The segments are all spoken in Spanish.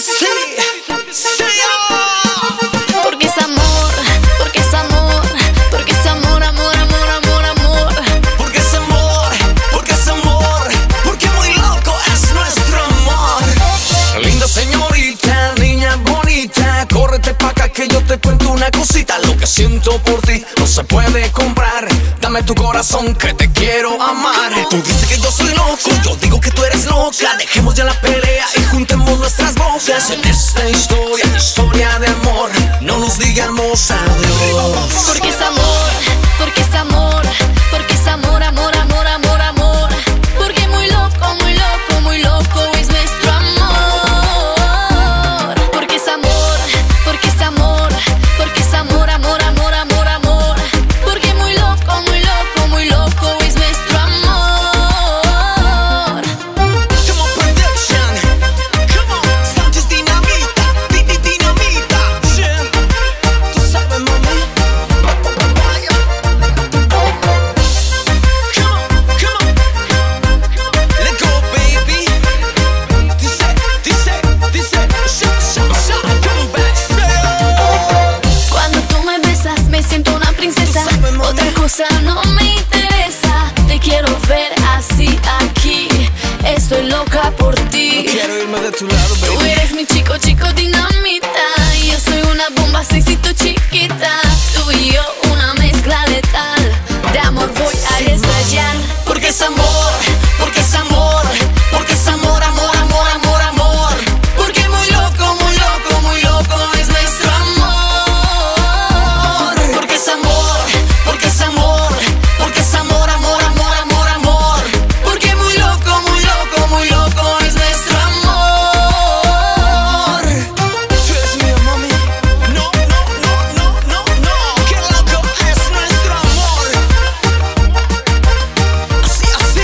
así, sí. Porque es amor, porque es amor, porque es amor, amor, amor, amor, amor. Porque es amor, porque es amor, porque muy loco es nuestro amor. Linda señorita, niña bonita, córrete pa' acá que yo te cuento una cosita. Lo que siento por ti no se puede comprar. Dame tu corazón que te quiero amar. Tú dices que yo soy loco, yo digo que tú eres loca. Dejemos ya la pelea y juntemos nuestras bocas. En esta historia, historia de amor, no nos digamos adiós. Porque es amor, porque es amor, porque es amor, amor, amor, amor, amor. Porque muy loco, muy loco, muy loco es nuestro amor. Porque es amor, porque es amor, porque es amor, amor, amor, amor, amor. Porque muy loco, muy loco, muy loco es nuestro amor. Come on, production, come on, Sánchez Dinamita, Dinamita, yeah. Tú sabes, mami. Vaya. Come on, let go, baby. Dice, shot, come back, say. Cuando tú me besas me siento una princesa. Otra cosa no me interesa. Te quiero ver así aquí. Estoy loca por ti. Quiero irme de tu lado, Tú baby. eres mi chico, chico dinamita. Yo soy una bomba, seisito chiquita. Tú y yo una mezcla letal. De amor voy a estallar. Porque es amor, porque es amor, porque es amor, amor, amor, amor, amor. Porque muy loco, muy loco, muy loco es nuestro amor. Porque es amor, porque es amor, porque es amor, amor, amor, amor, amor. Porque muy loco, muy loco, muy loco es nuestro amor. Tú eres mía, mami. No, no, no, no, no, no. Qué loco es nuestro amor. Así, así.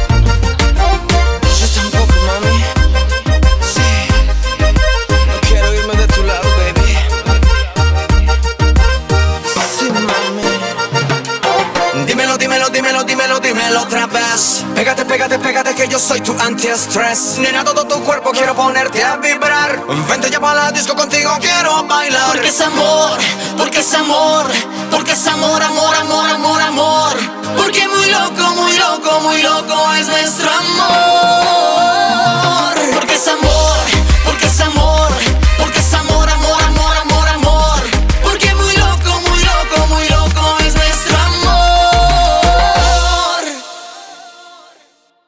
Yo tampoco, mami. Sí. No quiero irme de tu lado, baby. Sí, mami. Dímelo, dímelo, dímelo, dímelo, dímelo otra vez. Pégate, pégate, pégate que yo soy tu antiestrés. Nena, todo tu cuerpo quiero ponerte a vibrar. Vente ya para la disco, contigo quiero bailar. Porque es amor, porque es amor, porque es amor, amor, amor, amor, amor. Porque muy loco, muy loco, muy loco es nuestro